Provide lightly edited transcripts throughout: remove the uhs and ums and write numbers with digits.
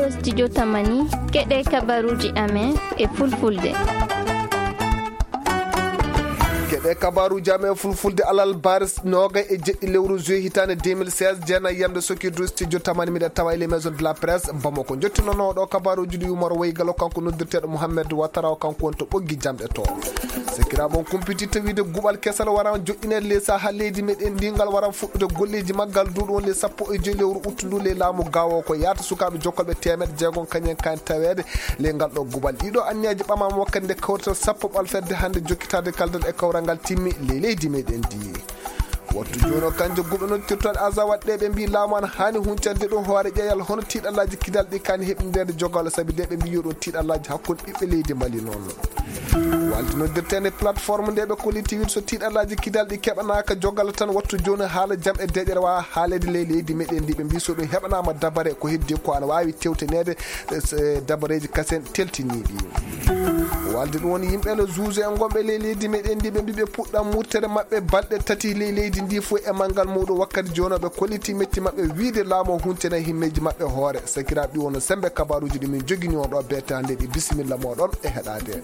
ɗo studio Tamani keɗe kabaruji amen e fulfulde. Keɗe kabaruji amen fulfulde alal baris noga e jeɗɗi lewru juillet hitande 2016 jeena yamde sokirdu studio Tamani miɗen tawa les maison de la presse Bamako jottinono ɗo kabaruji ɗi Umar Waygalo kanko noddirteɗo Mouhamed Ouattara kanko won to ɓoggi jamɗe to sekiraɓon kumpiti tawide guɓal kesal waran joƴƴinede le saha leydi meɗen ndingal waran fuɗɗude golleji maggal duuɗo won le 15 lewru uttundu le laamu gawo ko yaata sukaɓe jokkolɓe temed jeegon kañen kan tawede le ngal ɗo guɓal ɗiɗo anniyaji ɓamama wakkati nde kawtal sappo ɓalfedde hande jokkitade kaldal e kawral ngal timmi le leydi meɗen ndi wattu jono kanjo guɓe noddirtoɗe asa waɗɗeɓe mbi laamu an hani huncande ɗum hoore ƴeyal hono tiiɗallaji kidal ɗi kani heɓindede jogalo saabi nde ɓe mbi yoɗon tiiɗallaji hakkude ɓiɓɓe leydi Mali noon walde noddirtede plateforme nde ɓe collectivité so tiiɗallaji kidal ɗi keɓanaka jogala tan wattu joni haala jaam e deƴere wawa haalede le leydi meɗen ndi ɓe mbi so ɗum heɓanama dabare ko heddi ko ana wawi tewtenede dabareji kasen teltiniɗi walde ɗum woni yimɓe no juge en gonɓe le leydi meɗen ndi ɓe mbi ɓe puɗɗam murtere mabɓe balɗe tati le leydi ndi fo e manggal muɗum wakkati joni ɓe kolliti metti mabɓe wiide laamu huncene himmeji mabɓe hoore sakiraɓe ɗi wono sembe kabaruji ɗi min jogini on ɗo bette hande ɗi bisimilla moɗon e heɗade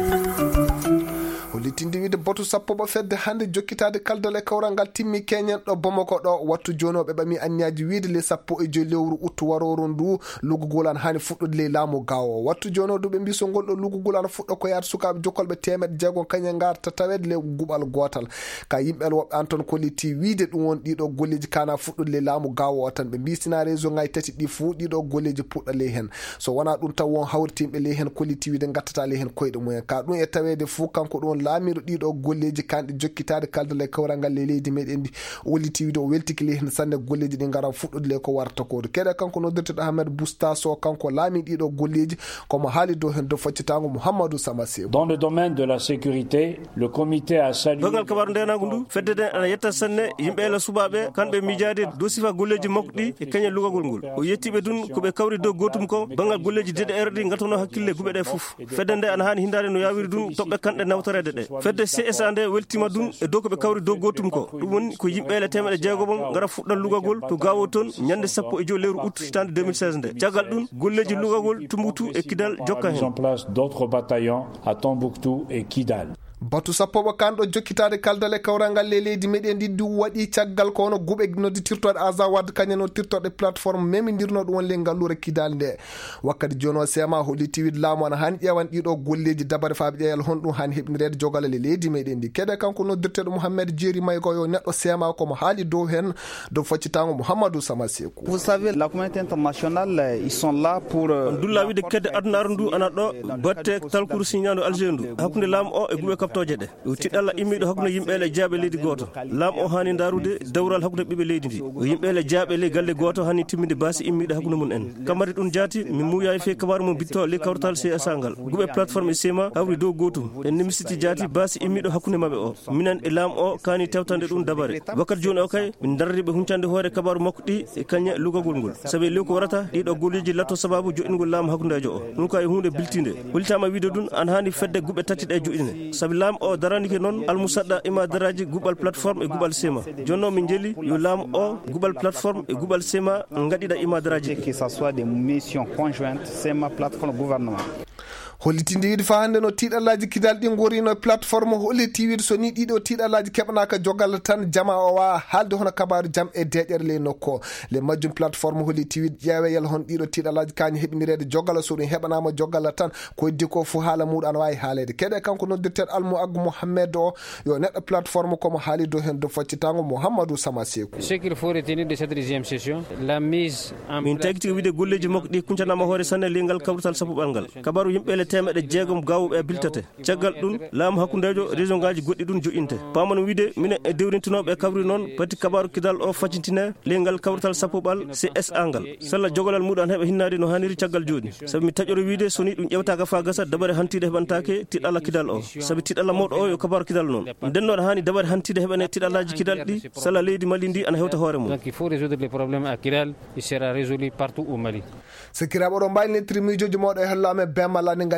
hollitinde wiide batu sappo ɓo fedde hande jokkitade kaldal e kawral ngal timmi keñen ɗo Bamako ɗo wattu joni ɓe ɓami anniyaji wiide le 15 lewru uttu waroru ndu lugugol an hani fuɗɗude le laamu gawo wattu joni ɗo ɓe mbi so ngol ɗo lugugol an fuɗɗo ko yaata sukaɓe jokkolɓe temed jeegon kañen garta tawede le guɓal gotal ka yimɓel woɓɓe an toon kolliti wiide ɗum won ɗiɗo golleji kana fuɗɗude le laamu gawo o tan ɓe mbi sina réseau ngaji tati ɗi fuu ɗiɗo golleji puɗɗa le hen so wona ɗum taw won hawritimɓe le hen kolliti wiide gattata le hen koyɗe mumen ka ɗum e tawede fuu kanko ɗon laamiɗo ɗiɗo golleji kanɗe jokkitade kaldal e kawral ngal le leydi meɗen ndi wolliti wiide o weltiki le hen sanne golleji ɗi garan fuɗɗude le ko warta kodo keɗe kanko noddirteɗo Ahmed Bousta Sow kanko laami ɗiɗo golleji komo haali dow hen dow faccitago Mouhamadou Samassé. Dans le domaine de la sécurité, le comité a salué bangal kabaru ndenago ndu feddede ana yetta sanne yimɓe la subaɓe kanɓe miijade dow sifa golleji makko ɗi e kañe lugagol ngol o yettiɓe dun koɓe kawri dow gotum ko bangal golleji DDR ɗi gatono hakkille guɓe ɗe foof fedde nde ana hani hindade no yawiri dun toɓɓe kanɗe nawtorede ɗe fedde CSA nde weltima dun e dow koɓe kawri dow gotum ko ɗum woni ko yimɓele temeɗe jeegomon gara fuɗɗan lugagol to gawo toon ñande 15 lewru août hitande 2016 nde caggal ɗum golleji lugagol Tombouctou e Kidal jokka hen en place d'autres bataillons à Tombouctou et Kidal. batu sappoɓo kanɗo jokkitade kaldal e kawral ngal le leydi meɗen ndi du waɗi caggal ko hono guɓe nodditirtoɗe asa wadde kañen noddirtoɗe plateforme memidirno ɗum won le ngallure Kidal nde wakkati joni o sema holliti wiide laamu ana hani ƴewan ɗiɗo golleji dabare faaɓe ƴeyal hon ɗum hani heɓnirede jogala le leydi meɗen ndi keɗe kanko noddirteɗo Mouhamed Djeri Maygo yo neɗɗo sema komo haali dow hen dow faccitago Mouhamadou Samasekou. Vous savez la communauté internationale ils sont là pour dulla wiide kedde aduna ndu ana ɗo batte talkuru signado Alger ndu hakkude laamu o e guɓe toje ɗe o tiɗalla immiɗo hakkude yimɓele jaaɓe leydi goto laamu o hani darude dawral hakkude ɓiɓe leydi ndi o yimɓele jaaɓe ley galle goto hani timmide baasi immiɗo hakkude mun en kamari ɗum jaati mi muuya e fe kabaru mo bitto le kawtal CSA ngal guɓe plateforme e sema hawri dow gotum en nimisiti jaati baasi immiɗo hakkude mabɓe o minen e laamu o kani tewtande ɗum dabare wakkati joni o kay min darriɓe huncande hoore kabaru makko ɗi e kañe lugagol ngol saabi lew ko warata ɗiɗo golleji latto sababu joɗingol laamu hakkudejo o ɗum ka e hunde biltinde hollitama wiide ɗum an hani fedde guɓe tati ɗe joɗine saabi laamu o daranike noon almusaɗɗa imadaraji guɓal plateforme e guɓal sema jonno min jeeli yo laamu o guɓal plateforme e guɓal sema gaɗiɗa imadaraji que ça soit des missions conjointes sema plateforme gouvernement hollitinde wiide fa hande no tiiɗallaji Kidal ɗi gorino plateforme holliti wiide so ni ɗiɗo tiiɗallaji keɓanaka jogalla tan jama o wawa haalde hono kabaru jaam e deƴere le nokku le majjum plateforme holliti wiide ƴeeweyel hon ɗiɗo tiiɗallaji kañi heɓinirede jogalla so ɗum heɓanama jogalla tan ko heddi ko fo haala muɗum ana wawi haalede keɗe kanko noddirteɗo Almou Agou Mohamed o yo neɗɗo plateforme komo haali dow hen dow faccitago Mouhamadou Samasekou. Ce qu'il faut retenir de cette deuxième session la mise en min tagti wiide golleji makko ɗi kuncanama hoore sanne lengal kawrutal sappoɓal ngal kabaru yimɓele temeɗe jeegom gawuɓe biltate caggal ɗum laamu hakkudejo région ngaji goɗɗi ɗum joƴinte pamon wiide minen e dewrintinoɓe kabri noon pati kabaru Kidal o faccintine lengal kawrutal sappoɓal CSA ngal salla jogolal muɗum an heɓa hinnade no hanniri caggal joni saabi mi taƴoro wiide soni ɗum ƴewtaka fa gasa dabare hantide heɓantake tiɗalla Kidal o saabi tiɗalla mawɗo o yo kabaru Kidal noon ndennoɗo hani dabare hantide heɓane tiɗallaji Kidal ɗi salla leydi Mali ndi ana hewta hoore mum. Donc il faut résoudre les problèmes à Kidal, il sera résolu partout au Mali. sikiraɓe oɗo mbaylinitiri miijoji mawɗo e hello amen bemala ni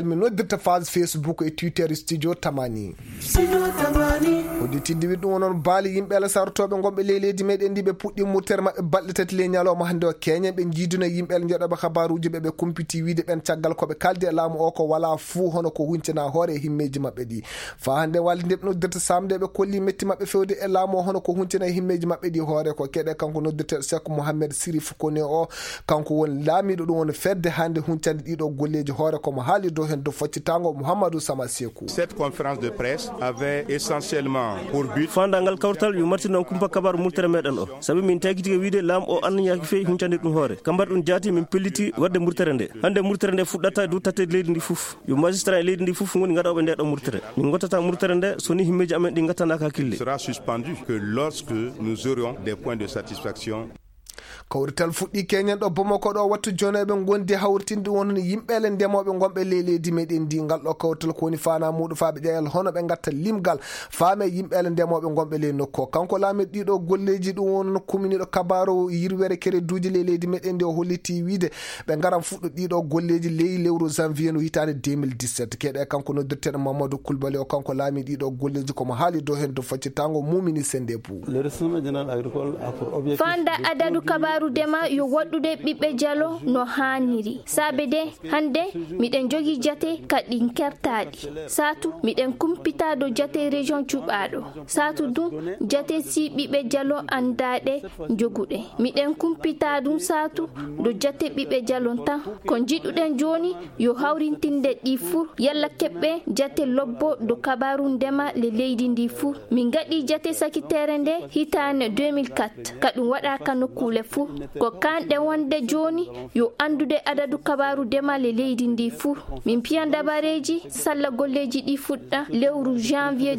mi noddirta phase Facebook e Twitter studio tamani hoditinde wi ɗum wonon baali yimɓe ala sartoɓe gonɓe leydi meɗen ndi ɓe puɗɗi murtere mabɓe balɗe tati le ñalawma hande o Kenya ɓe jiiduna yimɓe ala joɗoɓe habaruji ɓe kumpiti wiide ɓen caggal koɓe kaldi e laamu o ko wala fuu hono ko huncina hoore e himmeji mabɓe ɗi fa hande walde ɓe noddirta samde ɓe kolli metti mabɓe fewde e laamu o hono ko huncina e himmeji mabɓe ɗi hoore ko keɗe kanko noddirte Cheikh Mohamed Sirif Kone o kanko woni laamiɗo ɗum woni fedde hande huncande ɗiɗo golleji hoore komo haali dow hen do foccitango Mouhamadou Sama Sekou. Cette conférence de presse avait essentiellement pour but fandangal kawtal yu martino kumpa kabaru murtere meɗen o sabi min takiti wiide laam o anniyaki fewi huncande ɗum hoore kambar ɗum jaati min pelliti wadde murtere nde hande murtere nde fuɗɗata du tatte leydi ndi foof yo magistrat e leydi ndi foof woni gaɗoɓe nde ɗo murtere min gottata murtere nde soni himmeji amen ɗi gattanaka hakkille sera suspendu que lorsque nous aurions des points de satisfaction. kawrital fuɗɗi Kenya ɗo Bamako ɗo wattu joni eɓe gondi hawrtinde wonno yimɓele ndemoɓe gonɓe leydi meɗen ndi ngal ɗo kawrital kowoni fana muɗum faaɓe ƴeyal hono ɓe gatta limgal faame yimɓele ndemoɓe gonɓe ley nokku kanko laamiɗo ɗiɗo golleji ɗum wonno kuminiɗo kabaru yirwere kere duuji leydi meɗen ndi o holliti wiide ɓe garan fuɗɗo ɗiɗo golleji ley lewru janvier no hitande 2017 keɗe kanko noddirteɗo Mamadou Coulibaly o kanko laami ɗiɗo golleji komo haali dow hen to faccitango mumini sende pou fanda adadu kabaru dema yo waɗɗude ɓiɓɓe jalo no haniri saabe de hande miɗen jogi jate kaɗin kertaɗi satu miɗen kumpitado jate région cuɓaɗo satu dum jate si ɓiɓɓe jalo andaɗe joguɗe miɗen kumpita dum satu do jate ɓiɓɓe jalo tan ko jiɗuɗen joni yo hawrintinde ɗi fuu yalla keɓɓe jate lobbo do kabaru ndema le leydi ndi fuu min gaɗi jate sakitere nde hitane 2004 kaɗum waɗaka nokkule fuu ko kanɗe wonde joni yo andude adadu kabaru dema le leydi ndi fuu min piyan dabareji salla golleji ɗi fuɗɗa lewru janvier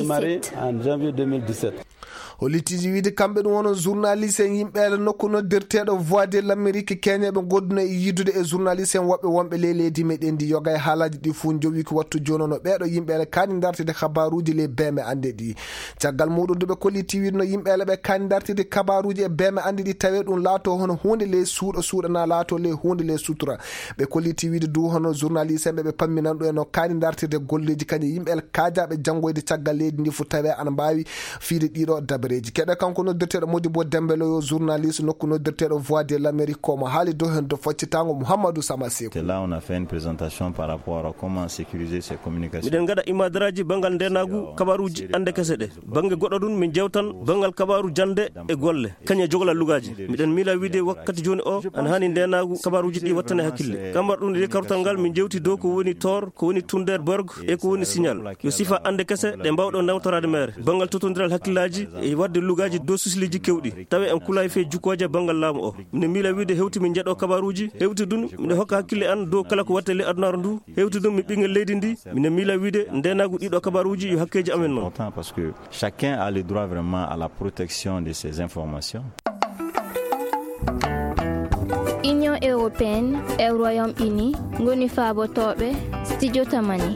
2017 hollitiji wiide kamɓe ɗum wono journaliste en yimɓeele nokku noddirteɗo voix de l'Amérique Kenya ɓe godduna e yiddude e journaliste en woɓɓe wonɓe ley leydi meɗen ndi yoga e haalaji ɗi fuu jowi ko wattu joni no ɓeɗo yimɓeele kani dartide habaruji ley beeme ande ɗi caggal muɗum duɓe kolliti wiide no yimɓeele ɓe kani dartide kabaruji e beeme ande ɗi tawe ɗum laato hono hunde ley suuɗana laato ley hunde ley sutura ɓe kolliti wiide du hono journaliste en ɓe pamminan ɗo e no kani dartide golleji kañum yimɓeele kaajaɓe janggoyde caggal leydi ndi fuu tawe ana mbawi fiide ɗiɗo dabareji keɗe kanko noddirteɗo Modibo Dembélé yo journaliste nokku noddirteɗo voix de l'Amérique komo haali dow hen do faccitango Mouhamadou Sama Sekou. Là on a fait une présentation par rapport à comment sécuriser ces communications. miɗen gaɗa imadaraji bangal ndenagu kabaruji ande kese ɗe bange goɗɗo ɗum min jewtan bangal kabaru jande e golle kañe jogla lugaji miɗen miila wiide wakkati joni o ana hani ndenagu kabaruji ɗi wattane hakkille kambar ɗum nde kartal ngal min jewti dow ko woni tor ko woni Tunderberg e ko woni signal yo sifa ande kese ɗe mbawɗo nawtorade mere bangal totodiral hakkillaji e wadde lugaji do susliji kewɗi tawi en kulay fe jukkoje bangal laamu o mine miila wiide hewti min jeeɗo kabaruji hewti dun mine hokka hakkille an dow kala ko watte le adunaro ndu hewti dun mi ɓinguel leydi ndi mine miila wiide ndenagu ɗiɗo kabaruji yo hakkeji amen noon parce que chacun a le droit vraiment à la protection de ces informations. Union européenne e Royaume-Uni ngoni faabotoɓe studio tamani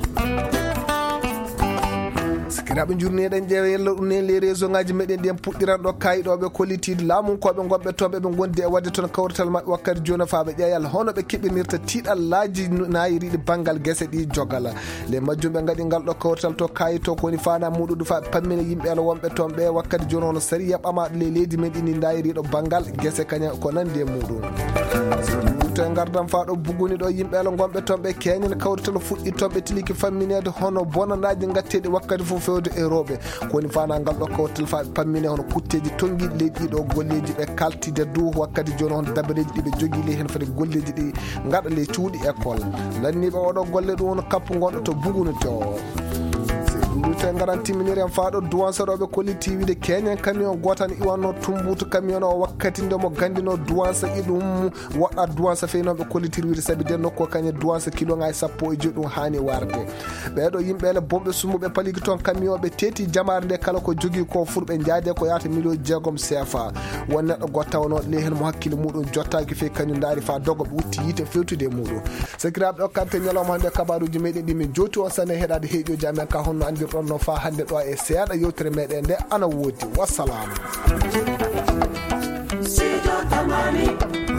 sikiraɓe jurneɗen ƴeewa yella ɗum ne les réseau ngaji meɗen ɗiyen puɗɗiran ɗo kayiɗoɓe kollitide laamunkoɓe gonɓe toon ɓeɓe gondi e wadde toon kawrital mabɓe wakkati joni faaɓe ƴeeyal hono ɓe keɓinirta tiiɗallaji nayiriɗi banggal guese ɗi jogala le majjum ɓe gaɗi ngal ɗo kawrital to kayito kowoni fana muɗuɗu fa pammina yimɓeele wonɓe toon ɓe wakkati joni hono sari yaɓama le leydi men ɗini dayiriɗo banggal guese kaña ko nandi e muɗum to gardam faɗo buguni ɗo yimɓeele gonɓe toon ɓe keñen kawrital fuɗɗi toon ɓe tiliki famminede hono bonanaji gatteɗi wakkati fof fewde e rewɓe kowoni fana ngal ɗo kawrital fa pammine hono kutteji tonguiɗi leydi ɗo golleji ɓe kaltide dow wakkati joni hono dabareji ɗiɓe jogui ley hen foti golleji ɗi gaɗa ley cuuɗi école lanniɓe oɗo golle ɗum wono kappu gonɗo to buguni to te garan timminiri en faɗo duwansa ɗoɓe kolliti wiide keñen camion gotan iwanno tumbuto camion o wakkati nde mo gandino duwansa iɗum woɗɗa duwansa feynoɓe kollitiri wiide saabi den nokko kañe duwansa kilo ngaji 10 ɗum hani warde ɓeɗo yimɓeele bomɓe sumuɓe paligi toon camion ɓe teeti jamare nde kala ko jogui ko furɓe jaade ko yata million 6 CFA won neɗɗo gottawno ley hen mo hakkille muɗum jottaki fe kañum daari fa dogo ɓe utti yite fewtude muɗum sakiraɓe ɗo kante ñalawma hande kabaruji meɗen ɗi min joti on sanne heɗade heeƴoji amen ka honno andirɗon no fa hande ɗo e seeɗa yewtere meɗen nde ana woodi wassalamu.